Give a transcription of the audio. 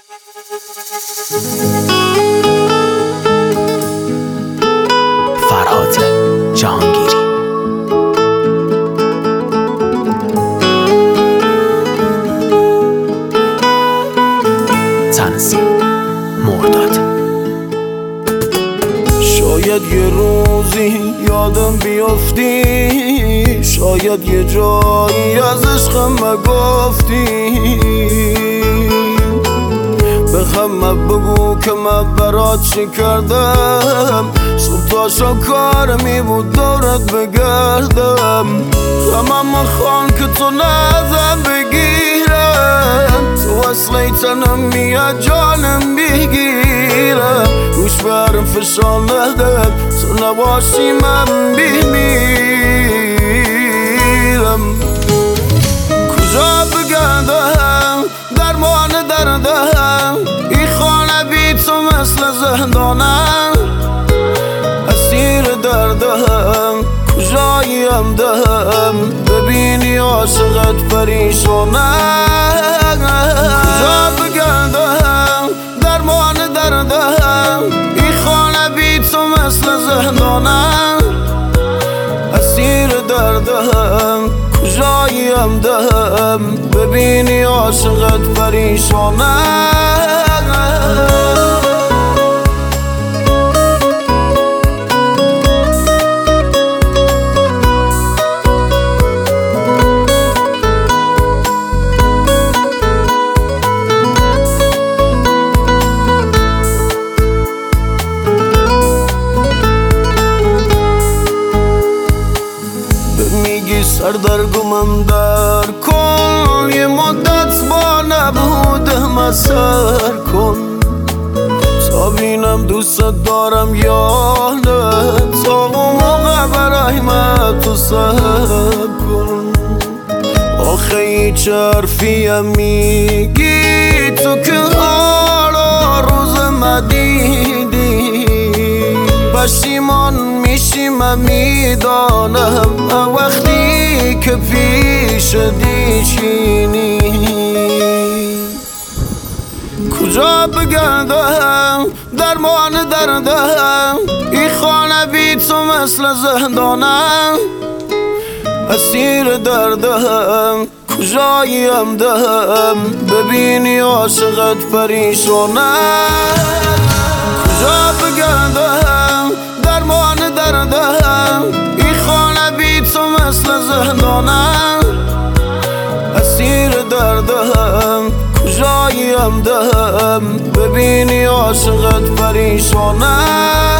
فرهاد جهانگیری. تنظیم مرداد. شاید یه روزی یادم بیافتی، شاید یه جایی از عشقم مگفتی. به همه بگو که من برات چی کردم، صبح تا شب کارمی بود دورت بگردم. همه مخوان که تو نزم بگیرم، تو اصلی تنم میاد جانم بگیرم. گوش برم فشار ندم، تو نباشی من بمیرم. کجا بگردم درمان دردم، این خانه بی تو مثل زندانم. اسیر دردم کجاییم دهم، ببینی عاشقت پریشانم. کجا بگردم درمان دردم، این خانه بی تو مثل زندانم. اسیر دردم کجاییم دهم، ببینی عاشقت پریشانم. سردرگمم در کن، یه مدت با نبودم سر کن. تا بینم دوست دارم یا نه، تا اون موقع برای من تو صبر کن. آخه هیچ حرفیم میگی تو که حالا روز مدیدی. پشیمان میشی من میدانم، وقتی که پیش دیچینی. کجا بگردم درمان دردم، این خانه بی تو مثل زندانم. اسیر دردم کجاییم دهم، ببینی عاشقت پریشانم. کجا بگردم درمان دردم، این خانه بی تو مثل زندانم. اسیر دردم کجاییم دهم، ببینی عاشقت پریشانم.